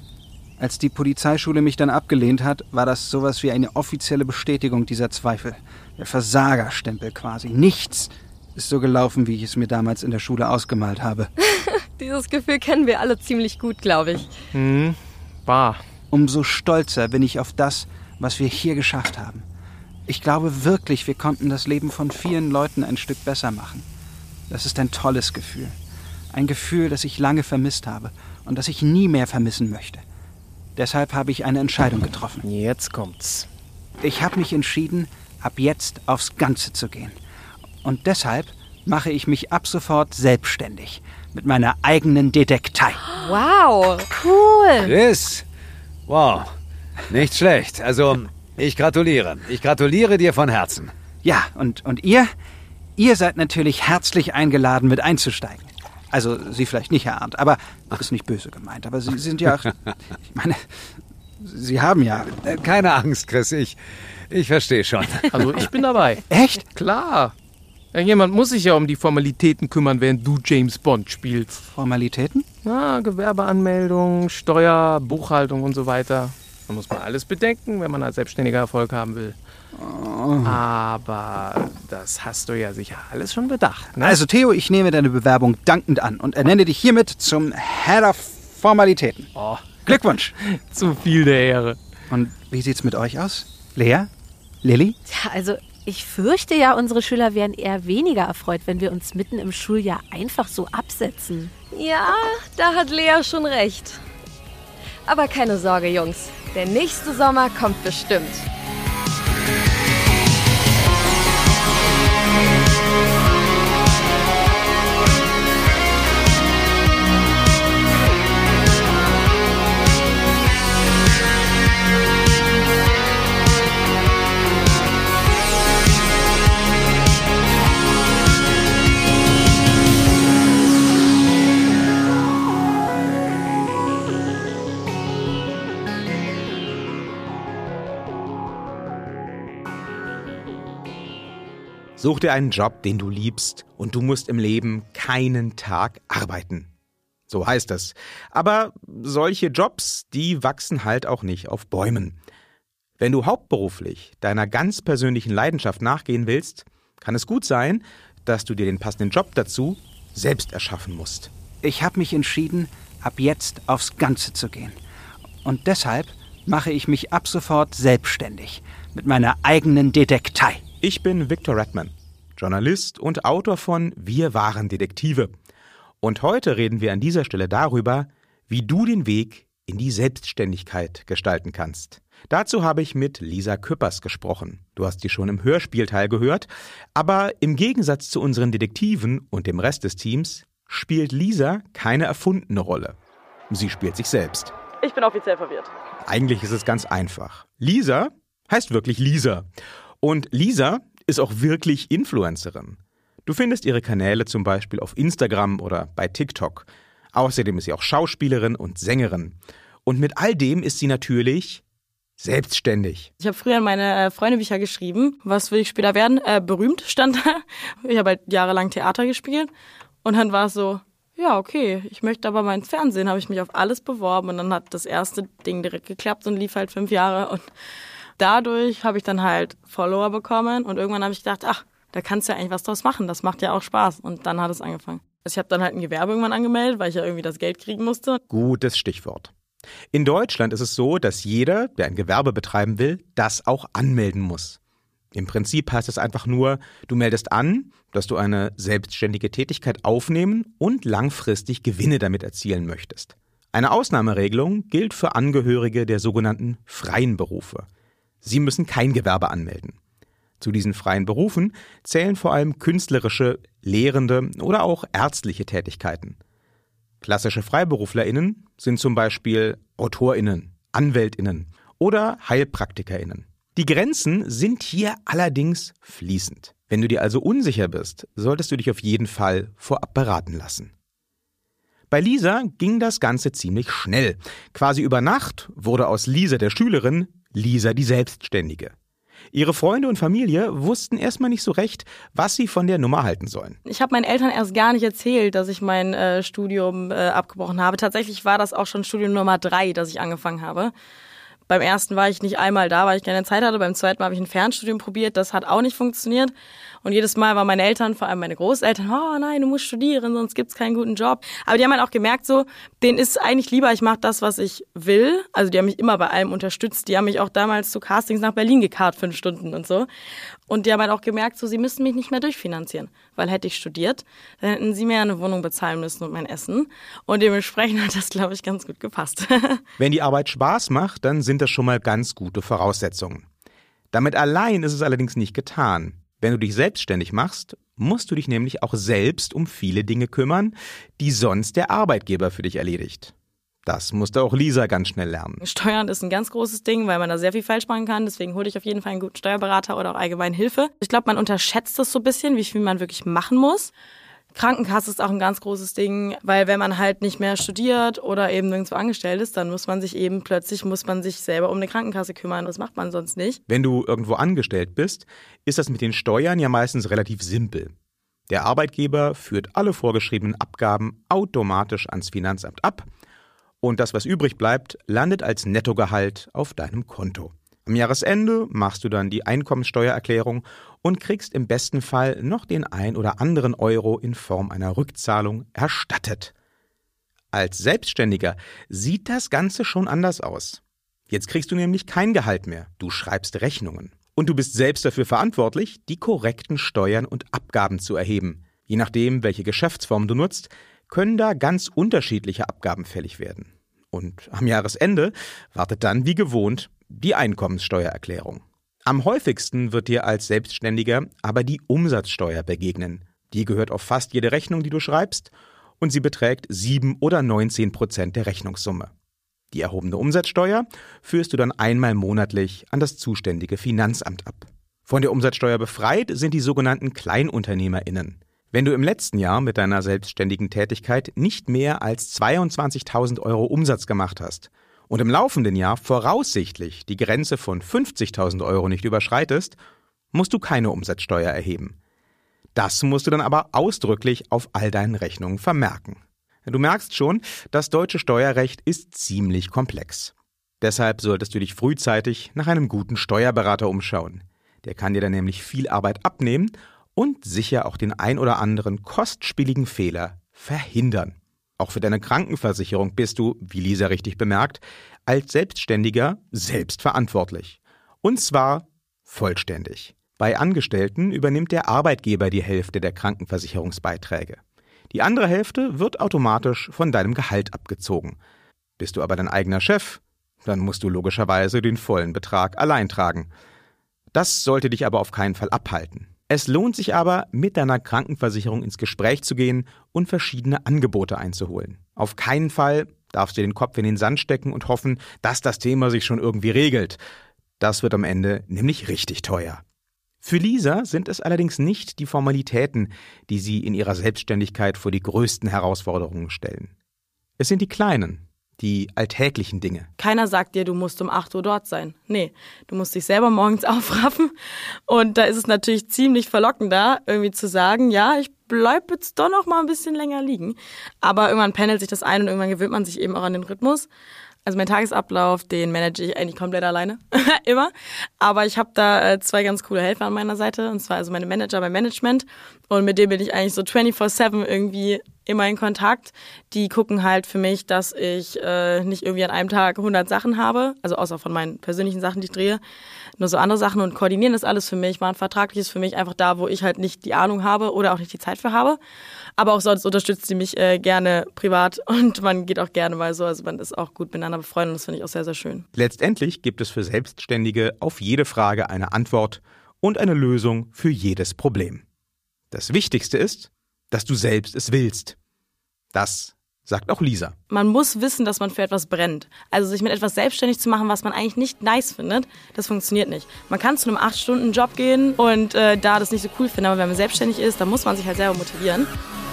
Speaker 8: Als die Polizeischule mich dann abgelehnt hat, war das sowas wie eine offizielle Bestätigung dieser Zweifel. Der Versagerstempel quasi. Nichts ist so gelaufen, wie ich es mir damals in der Schule ausgemalt habe.
Speaker 2: Dieses Gefühl kennen wir alle ziemlich gut, glaube ich.
Speaker 6: Hm, wahr.
Speaker 8: Umso stolzer bin ich auf das, was wir hier geschafft haben. Ich glaube wirklich, wir konnten das Leben von vielen Leuten ein Stück besser machen. Das ist ein tolles Gefühl. Ein Gefühl, das ich lange vermisst habe und das ich nie mehr vermissen möchte. Deshalb habe ich eine Entscheidung getroffen.
Speaker 6: Jetzt kommt's.
Speaker 8: Ich habe mich entschieden, ab jetzt aufs Ganze zu gehen. Und deshalb mache ich mich ab sofort selbstständig. Mit meiner eigenen Detektei.
Speaker 2: Wow.
Speaker 7: Cool.
Speaker 11: Chris, wow, nicht schlecht. Also, ich gratuliere. Ich gratuliere dir von Herzen.
Speaker 8: Ja, und, und ihr? Ihr seid natürlich herzlich eingeladen, mit einzusteigen. Also, Sie vielleicht nicht, Herr Arndt, aber das ist nicht böse gemeint. Aber Sie sind ja, ich meine, Sie haben ja...
Speaker 11: Keine Angst, Chris, ich, ich verstehe schon.
Speaker 6: Also, ich bin dabei.
Speaker 8: Echt?
Speaker 6: Klar. Ja, jemand muss sich ja um die Formalitäten kümmern, während du James Bond spielst.
Speaker 8: Formalitäten?
Speaker 6: Ja, Gewerbeanmeldung, Steuer, Buchhaltung und so weiter. Da muss man alles bedenken, wenn man als Selbstständiger Erfolg haben will. Oh. Aber das hast du ja sicher alles schon bedacht, ne?
Speaker 8: Also Theo, ich nehme deine Bewerbung dankend an und ernenne dich hiermit zum Head of Formalitäten.
Speaker 6: Oh.
Speaker 8: Glückwunsch.
Speaker 6: Zu viel der Ehre.
Speaker 8: Und wie sieht's mit euch aus? Lea? Lilly?
Speaker 7: Ja, also ich fürchte ja, unsere Schüler wären eher weniger erfreut, wenn wir uns mitten im Schuljahr einfach so absetzen.
Speaker 2: Ja, da hat Lea schon recht. Aber keine Sorge, Jungs. Der nächste Sommer kommt bestimmt.
Speaker 12: Such dir einen Job, den du liebst, und du musst im Leben keinen Tag arbeiten. So heißt es. Aber solche Jobs, die wachsen halt auch nicht auf Bäumen. Wenn du hauptberuflich deiner ganz persönlichen Leidenschaft nachgehen willst, kann es gut sein, dass du dir den passenden Job dazu selbst erschaffen musst.
Speaker 8: Ich habe mich entschieden, ab jetzt aufs Ganze zu gehen. Und deshalb mache ich mich ab sofort selbstständig. Mit meiner eigenen Detektei.
Speaker 12: Ich bin Victor Redman, Journalist und Autor von Wir waren Detektive. Und heute reden wir an dieser Stelle darüber, wie du den Weg in die Selbstständigkeit gestalten kannst. Dazu habe ich mit Lisa Küppers gesprochen. Du hast die schon im Hörspielteil gehört. Aber im Gegensatz zu unseren Detektiven und dem Rest des Teams spielt Lisa keine erfundene Rolle. Sie spielt sich selbst.
Speaker 9: Ich bin offiziell verwirrt.
Speaker 12: Eigentlich ist es ganz einfach. Lisa heißt wirklich Lisa. Und Lisa ist auch wirklich Influencerin. Du findest ihre Kanäle zum Beispiel auf Instagram oder bei TikTok. Außerdem ist sie auch Schauspielerin und Sängerin. Und mit all dem ist sie natürlich Selbstständig.
Speaker 9: Ich habe früher in meine äh, Freundebücher geschrieben, was will ich später werden? Äh, berühmt stand da. Ich habe halt jahrelang Theater gespielt. Und dann war es so, ja, okay, ich möchte aber mal ins Fernsehen. Habe ich mich auf alles beworben und dann hat das erste Ding direkt geklappt und lief halt fünf Jahre. Und dadurch habe ich dann halt Follower bekommen und irgendwann habe ich gedacht, ach, da kannst du ja eigentlich was draus machen. Das macht ja auch Spaß. Und dann hat es angefangen. Ich habe dann halt ein Gewerbe irgendwann angemeldet, weil ich ja irgendwie das Geld kriegen musste.
Speaker 12: Gutes Stichwort. In Deutschland ist es so, dass jeder, der ein Gewerbe betreiben will, das auch anmelden muss. Im Prinzip heißt es einfach nur, du meldest an, dass du eine selbstständige Tätigkeit aufnehmen und langfristig Gewinne damit erzielen möchtest. Eine Ausnahmeregelung gilt für Angehörige der sogenannten freien Berufe. Sie müssen kein Gewerbe anmelden. Zu diesen freien Berufen zählen vor allem künstlerische, lehrende oder auch ärztliche Tätigkeiten. Klassische FreiberuflerInnen sind zum Beispiel AutorInnen, AnwältInnen oder HeilpraktikerInnen. Die Grenzen sind hier allerdings fließend. Wenn du dir also unsicher bist, solltest du dich auf jeden Fall vorab beraten lassen. Bei Lisa ging das Ganze ziemlich schnell. Quasi über Nacht wurde aus Lisa der Schülerin Lisa die Selbstständige. Ihre Freunde und Familie wussten erstmal nicht so recht, was sie von der Nummer halten sollen.
Speaker 9: Ich habe meinen Eltern erst gar nicht erzählt, dass ich mein äh, Studium äh, abgebrochen habe. Tatsächlich war das auch schon Studium Nummer drei, das ich angefangen habe. Beim ersten war ich nicht einmal da, weil ich keine Zeit hatte. Beim zweiten Mal habe ich ein Fernstudium probiert. Das hat auch nicht funktioniert. Und jedes Mal waren meine Eltern, vor allem meine Großeltern, oh nein, du musst studieren, sonst gibt's keinen guten Job. Aber die haben halt auch gemerkt, so, denen ist eigentlich lieber, ich mache das, was ich will. Also die haben mich immer bei allem unterstützt. Die haben mich auch damals zu Castings nach Berlin gekarrt, fünf Stunden und so. Und die haben halt auch gemerkt, so, sie müssen mich nicht mehr durchfinanzieren. Weil hätte ich studiert, dann hätten sie mir eine Wohnung bezahlen müssen und mein Essen. Und dementsprechend hat das, glaube ich, ganz gut gepasst.
Speaker 12: Wenn die Arbeit Spaß macht, dann sind das schon mal ganz gute Voraussetzungen. Damit allein ist es allerdings nicht getan. Wenn du dich selbstständig machst, musst du dich nämlich auch selbst um viele Dinge kümmern, die sonst der Arbeitgeber für dich erledigt. Das musste auch Lisa ganz schnell lernen.
Speaker 9: Steuern ist ein ganz großes Ding, weil man da sehr viel falsch machen kann. Deswegen hole ich auf jeden Fall einen guten Steuerberater oder auch allgemein Hilfe. Ich glaube, man unterschätzt das so ein bisschen, wie viel man wirklich machen muss. Krankenkasse ist auch ein ganz großes Ding, weil wenn man halt nicht mehr studiert oder eben nirgendwo angestellt ist, dann muss man sich eben plötzlich, muss man sich selber um eine Krankenkasse kümmern. Das macht man sonst nicht.
Speaker 12: Wenn du irgendwo angestellt bist, ist das mit den Steuern ja meistens relativ simpel. Der Arbeitgeber führt alle vorgeschriebenen Abgaben automatisch ans Finanzamt ab und das, was übrig bleibt, landet als Nettogehalt auf deinem Konto. Am Jahresende machst du dann die Einkommenssteuererklärung und kriegst im besten Fall noch den ein oder anderen Euro in Form einer Rückzahlung erstattet. Als Selbstständiger sieht das Ganze schon anders aus. Jetzt kriegst du nämlich kein Gehalt mehr, du schreibst Rechnungen. Und du bist selbst dafür verantwortlich, die korrekten Steuern und Abgaben zu erheben. Je nachdem, welche Geschäftsform du nutzt, können da ganz unterschiedliche Abgaben fällig werden. Und am Jahresende wartet dann wie gewohnt die Einkommenssteuererklärung. Am häufigsten wird dir als Selbstständiger aber die Umsatzsteuer begegnen. Die gehört auf fast jede Rechnung, die du schreibst, und sie beträgt sieben oder neunzehn Prozent der Rechnungssumme. Die erhobene Umsatzsteuer führst du dann einmal monatlich an das zuständige Finanzamt ab. Von der Umsatzsteuer befreit sind die sogenannten KleinunternehmerInnen. Wenn du im letzten Jahr mit deiner selbstständigen Tätigkeit nicht mehr als zweiundzwanzigtausend Euro Umsatz gemacht hast und im laufenden Jahr voraussichtlich die Grenze von fünfzigtausend Euro nicht überschreitest, musst du keine Umsatzsteuer erheben. Das musst du dann aber ausdrücklich auf all deinen Rechnungen vermerken. Du merkst schon, das deutsche Steuerrecht ist ziemlich komplex. Deshalb solltest du dich frühzeitig nach einem guten Steuerberater umschauen. Der kann dir dann nämlich viel Arbeit abnehmen und sicher auch den ein oder anderen kostspieligen Fehler verhindern. Auch für deine Krankenversicherung bist du, wie Lisa richtig bemerkt, als Selbstständiger selbst verantwortlich. Und zwar vollständig. Bei Angestellten übernimmt der Arbeitgeber die Hälfte der Krankenversicherungsbeiträge. Die andere Hälfte wird automatisch von deinem Gehalt abgezogen. Bist du aber dein eigener Chef, dann musst du logischerweise den vollen Betrag allein tragen. Das sollte dich aber auf keinen Fall abhalten. Es lohnt sich aber, mit deiner Krankenversicherung ins Gespräch zu gehen und verschiedene Angebote einzuholen. Auf keinen Fall darfst du den Kopf in den Sand stecken und hoffen, dass das Thema sich schon irgendwie regelt. Das wird am Ende nämlich richtig teuer. Für Lisa sind es allerdings nicht die Formalitäten, die sie in ihrer Selbstständigkeit vor die größten Herausforderungen stellen. Es sind die kleinen, Die alltäglichen Dinge.
Speaker 9: Keiner sagt dir, du musst um acht Uhr dort sein. Nee, du musst dich selber morgens aufraffen. Und da ist es natürlich ziemlich verlockender, irgendwie zu sagen, ja, ich bleib jetzt doch noch mal ein bisschen länger liegen. Aber irgendwann pendelt sich das ein und irgendwann gewöhnt man sich eben auch an den Rhythmus. Also mein Tagesablauf, den manage ich eigentlich komplett alleine, immer. Aber ich habe da äh, zwei ganz coole Helfer an meiner Seite, und zwar also meine Manager beim Management. Und mit denen bin ich eigentlich so vierundzwanzig sieben irgendwie immer in Kontakt. Die gucken halt für mich, dass ich äh, nicht irgendwie an einem Tag hundert Sachen habe, also außer von meinen persönlichen Sachen, die ich drehe, nur so andere Sachen, und koordinieren das alles für mich, machen Vertragliches für mich einfach da, wo ich halt nicht die Ahnung habe oder auch nicht die Zeit für habe. Aber auch sonst unterstützt sie mich äh, gerne privat und man geht auch gerne mal so, also man ist auch gut miteinander befreundet und das finde ich auch sehr, sehr schön.
Speaker 12: Letztendlich gibt es für Selbstständige auf jede Frage eine Antwort und eine Lösung für jedes Problem. Das Wichtigste ist, dass du selbst es willst. Das sagt auch Lisa.
Speaker 9: Man muss wissen, dass man für etwas brennt. Also sich mit etwas selbstständig zu machen, was man eigentlich nicht nice findet, das funktioniert nicht. Man kann zu einem acht Stunden Job gehen und äh, da das nicht so cool finden, aber wenn man selbstständig ist, dann muss man sich halt selber motivieren.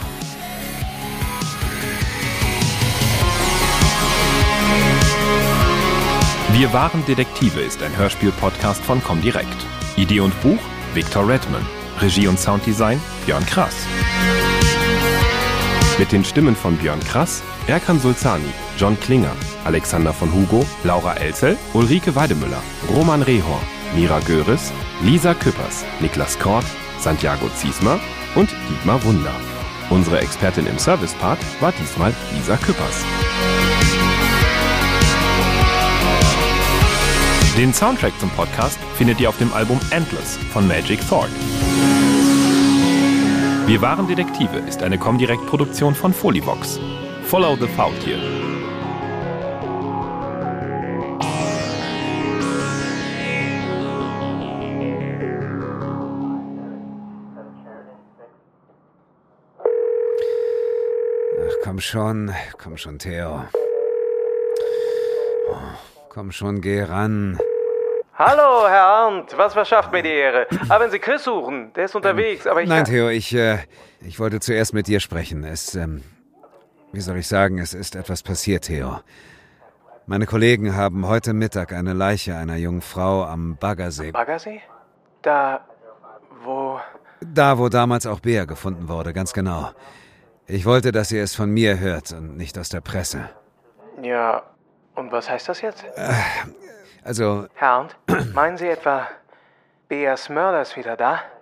Speaker 1: Wir waren Detektive ist ein Hörspiel-Podcast von Comdirect. Idee und Buch Victor Redman. Regie und Sounddesign Björn Krass. Mit den Stimmen von Björn Krass, Erkan Sulzani, John Klinger, Alexander von Hugo, Laura Elzel, Ulrike Weidemüller, Roman Rehor, Mira Göris, Lisa Küppers, Niklas Kort, Santiago Ziesmer und Dietmar Wunder. Unsere Expertin im Service-Part war diesmal Lisa Küppers. Den Soundtrack zum Podcast findet ihr auf dem Album Endless von Magic Thorn. Wir waren Detektive ist eine Comdirect-Produktion von Folivox. Follow the Faultier.
Speaker 11: Ach, komm schon, komm schon, Theo. Oh, komm schon, geh ran.
Speaker 13: Hallo, Herr Arndt, was verschafft mir die Ehre? Aber wenn Sie Chris suchen, der ist unterwegs, aber ich...
Speaker 11: Nein, Theo, ich, äh, ich wollte zuerst mit dir sprechen. Es, ähm, wie soll ich sagen, es ist etwas passiert, Theo. Meine Kollegen haben heute Mittag eine Leiche einer jungen Frau am Baggersee...
Speaker 13: Baggersee? Da, wo...
Speaker 11: Da, wo damals auch Bea gefunden wurde, ganz genau. Ich wollte, dass ihr es von mir hört und nicht aus der Presse.
Speaker 13: Ja, und was heißt das jetzt?
Speaker 11: Äh, also...
Speaker 13: Herr Arndt, meinen Sie etwa, Beas Mörder ist wieder da?